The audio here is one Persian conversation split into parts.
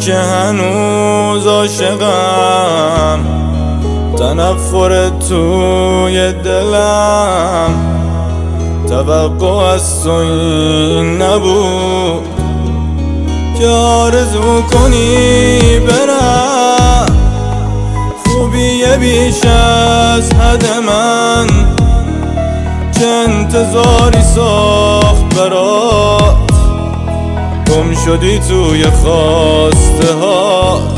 که هنوز عاشقم، تنفر توی دلم، توقع از تو این نبود که آرزو کنی برم. خوبی بیش از حد من چه انتظاری ساخت برات، گم شدی توی خواسته هات.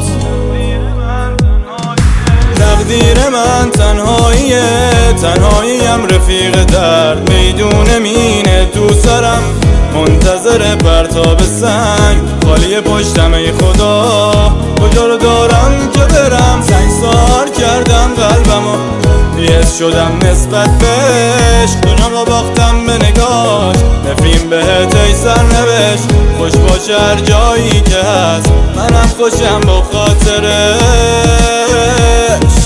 تقدیر من تنهاییه، تنهاییم رفیق درد، میدون مینه تو سرم منتظر پرتاب سنگ. خالی پشتم ای خدا، کجا رو دارم که برم؟ سنگسار کردم قلبمو، یس شدم نسبت بهش، دنیامو باختم به نگاش. نفرین بهت ای سرنوشت، خوش باشه هر جایی که هست، منم خوشم با خاطرش.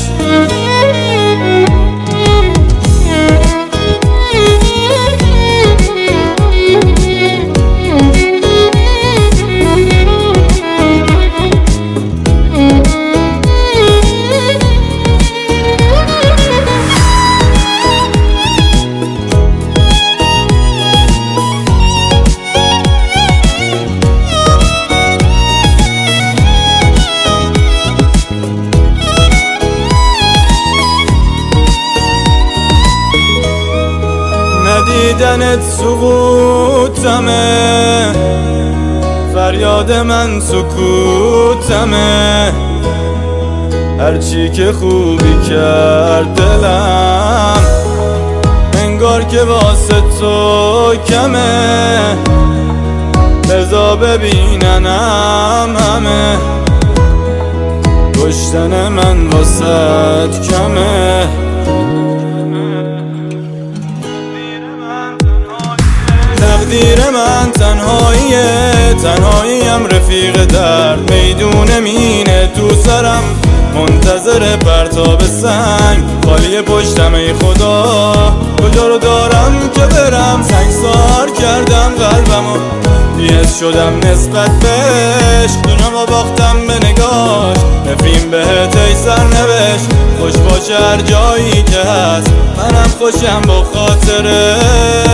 ندیدنت سقوطمه، فریاد من سکوتمه. هرچی که خوبی کرد دلم، انگار که واسه تو کمه. بذار ببیننم همه، کشتن من واسه کمه. تقدیر من تنهاییه، تنهاییم رفیق درد، میدون مینه تو سرم منتظر پرتاب سنگ. خالی پشتم ای خدا، کجا رو دارم که برم؟ سنگسار کردم قلبمو، یس شدم نسبت بهش، دنیامو باختم به نگاش. نفرین بهت ای سرنوشت، خوش باشه هر جایی که هست، منم خوشم با خاطرش.